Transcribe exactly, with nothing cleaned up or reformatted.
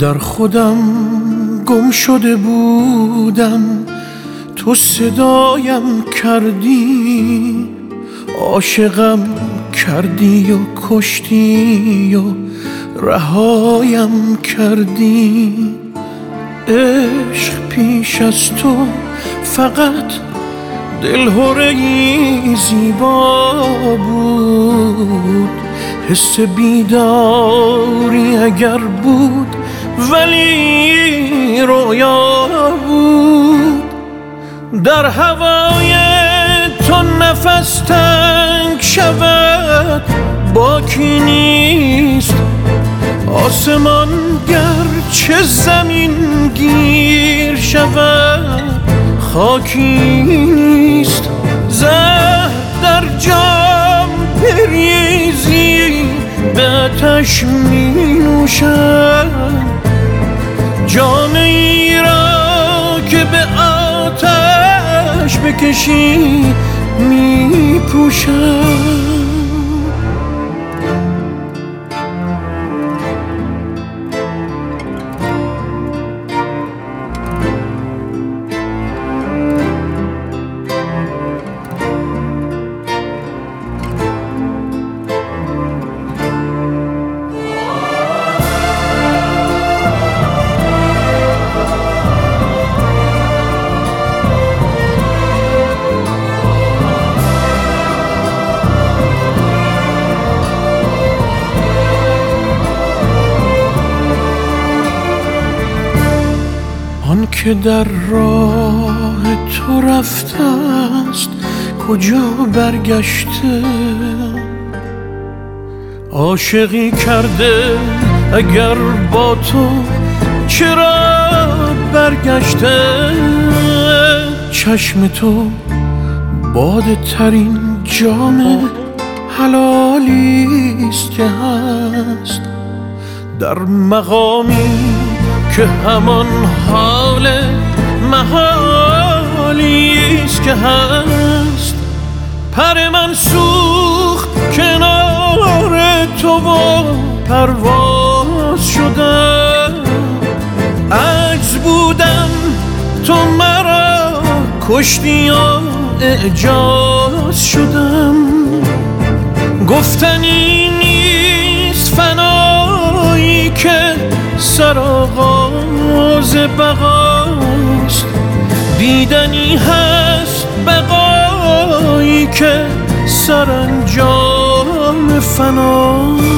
در خودم گم شده بودم، تو صدایم کردی، عاشقم کردی و کشتی و رهایم کردی. عشق پیش از تو فقط دلهره‌ای زیبا بود، حس بیداری اگر بود ولی رویا بود. در هوای تو نفس تنگ شود باکی نیست، آسمان گرچه زمین گیر شود خاکی نیست. زهر در جام بریزی به آتش می نوشم، جام ای را که به آتش بکشی می پوشم. آن که در راه تو رفته است کجا برگشته، عاشقی کرده اگر با تو چرا برگشته. چشم تو باده ترین جام حلالیست که هست، در مقامی که همان حال محالیست که هست. پر من سوخت کنار تو و پرواز شدم، عجز بودم تو مرا کشتی و اعجاز شدم. گفتنی نیست فنایی که سرآغاز بقاست، دیدنی هست بقایی که سرانجام فناست.